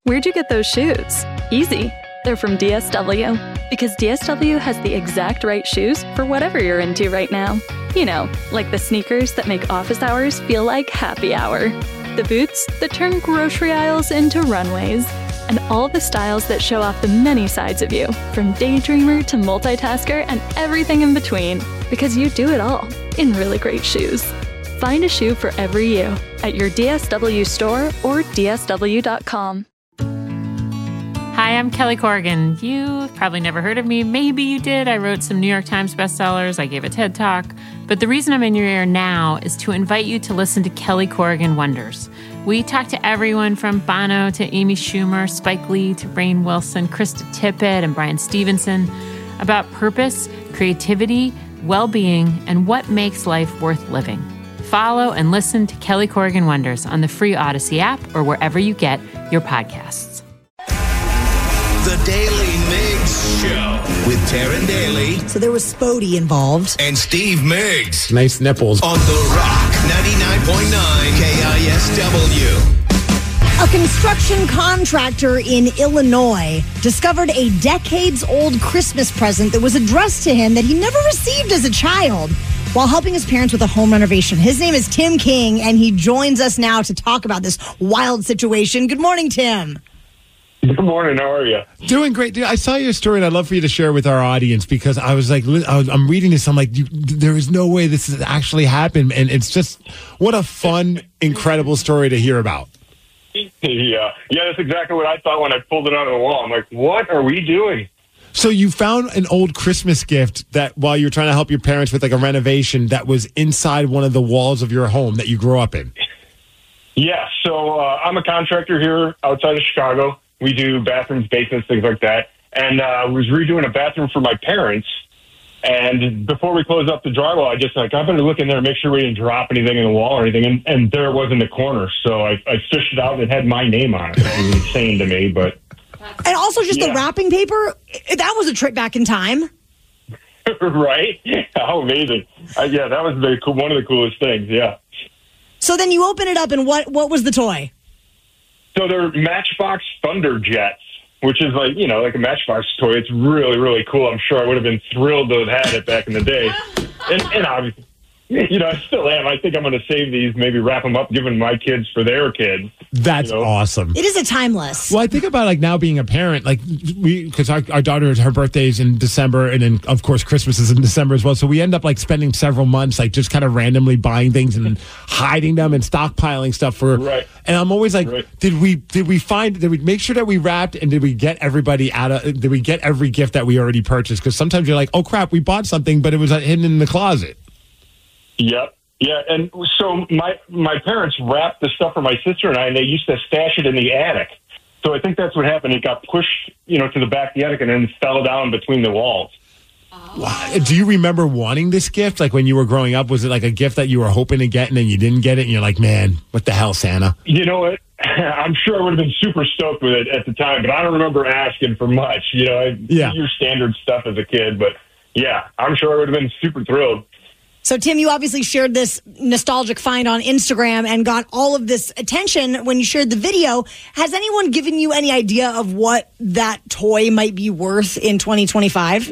Where'd you get those shoes? Easy. They're from DSW. Because DSW has the exact right shoes for whatever you're into right now. You know, like the sneakers that make office hours feel like happy hour. The boots that turn grocery aisles into runways. And all the styles that show off the many sides of you, from daydreamer to multitasker and everything in between. Because you do it all in really great shoes. Find a shoe for every you at your DSW store or DSW.com. Hi, I'm Kelly Corrigan. You've probably never heard of me. Maybe you did. I wrote some New York Times bestsellers. I gave a TED Talk. But the reason I'm in your ear now is to invite you to listen to Kelly Corrigan Wonders. We talk to everyone from Bono to Amy Schumer, Spike Lee to Rainn Wilson, Krista Tippett, and Brian Stevenson about purpose, creativity, well-being, and what makes life worth living. Follow and listen to Kelly Corrigan Wonders on the free Odyssey app or wherever you get your podcasts. The Daily Miggs Show with Taryn Daly. So there was Spody involved. And Steve Miggs. Nice nipples. On The Rock, 99.9 KISW. A construction contractor in Illinois discovered a decades-old Christmas present that was addressed to him that he never received as a child while helping his parents with a home renovation. His name is Tim King, and he joins us now to talk about this wild situation. Good morning, Tim. Good morning. How are you? Doing great. Dude, I saw your story, and I'd love for you to share with our audience because I was like, I'm reading this. I'm like, there is no way this has actually happened. And it's just, what a fun, incredible story to hear about. Yeah, that's exactly what I thought when I pulled it out of the wall. I'm like, what are we doing? So you found an old Christmas gift that while you were trying to help your parents with like a renovation that was inside one of the walls of your home that you grew up in. Yeah, so I'm a contractor here outside of Chicago. We do bathrooms, basements, things like that. And was redoing a bathroom for my parents. And before we closed up the drywall, I better look in there and make sure we didn't drop anything in the wall or anything. And there it was in the corner. So I fished it out and it had my name on it. It was insane to me, but... And also just the wrapping paper, that was a trip back in time. Right? How amazing. That was one of the coolest things, yeah. So then you open it up, and what was the toy? So they're Matchbox Thunder Jets, which is like a Matchbox toy. It's really, really cool. I'm sure I would have been thrilled to have had it back in the day. And obviously, I still am. I think I'm going to save these, maybe wrap them up, give them to my kids for their kids. That's awesome. It is a timeless. Well, I think about like now being a parent, like because our daughter, her birthday is in December, and then of course Christmas is in December as well. So we end up like spending several months like just kind of randomly buying things and hiding them and stockpiling stuff for. Right. And I'm always like, did we make sure that we wrapped and did we get everybody did we get every gift that we already purchased? Because sometimes you're like, oh crap, we bought something, but it was hidden in the closet. Yep. Yeah, and so my parents wrapped the stuff for my sister and I, and they used to stash it in the attic. So I think that's what happened. It got pushed, to the back of the attic and then fell down between the walls. Wow. Do you remember wanting this gift? Like when you were growing up, was it like a gift that you were hoping to get and then you didn't get it and you're like, man, what the hell, Santa? You know what? I'm sure I would have been super stoked with it at the time, but I don't remember asking for much. Your standard stuff as a kid, but yeah, I'm sure I would have been super thrilled. So, Tim, you obviously shared this nostalgic find on Instagram and got all of this attention when you shared the video. Has anyone given you any idea of what that toy might be worth in 2025?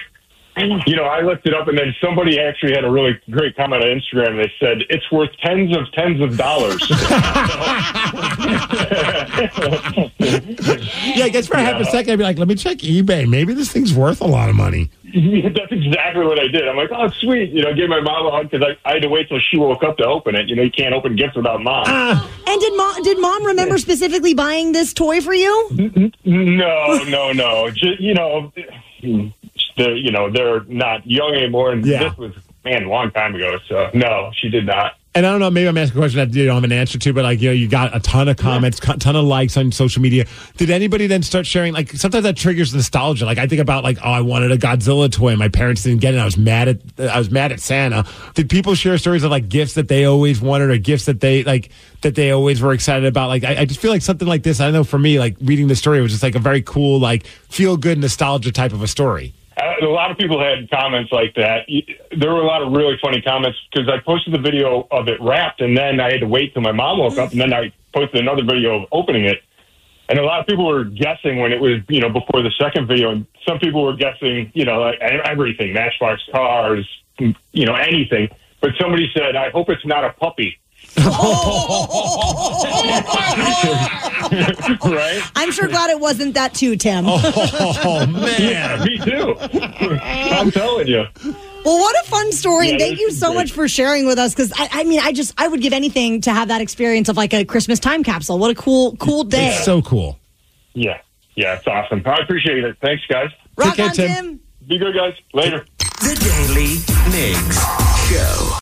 I looked it up, and then somebody actually had a really great comment on Instagram. They said, it's worth tens of dollars. Yeah, I guess for half a second, I'd be like, let me check eBay. Maybe this thing's worth a lot of money. That's exactly what I did. I'm like, oh, sweet. Gave my mom a hug because I had to wait till she woke up to open it. You can't open gifts without mom. And did mom remember specifically buying this toy for you? No. They're not young anymore. And this was, a long time ago. So, no, she did not. And I don't know, maybe I'm asking a question that you don't have an answer to, but you got a ton of comments, a ton of likes on social media. Did anybody then start sharing? Like sometimes that triggers nostalgia. Like I think about I wanted a Godzilla toy, and my parents didn't get it. I was mad at Santa. Did people share stories of like gifts that they always wanted or gifts that they always were excited about? Like I just feel like something like this. I know for me, like reading the story was just like a very cool, like feel good nostalgia type of a story. A lot of people had comments like that. There were a lot of really funny comments because I posted the video of it wrapped, and then I had to wait till my mom woke up, and then I posted another video of opening it. And a lot of people were guessing when it was, before the second video, and some people were guessing, like everything, Matchbox cars, anything. But somebody said, I hope it's not a puppy. Right? I'm sure glad it wasn't that too, Tim. Oh, man. Yeah, me too. I'm telling you. Well, what a fun story. And Yeah, thank you so much for sharing with us. Because, I would give anything to have that experience of like a Christmas time capsule. What a cool day. It's so cool. Yeah, it's awesome. I appreciate it. Thanks, guys. Rock Take care, on, Tim. Tim. Be good, guys. Later. The Daily Migs Show.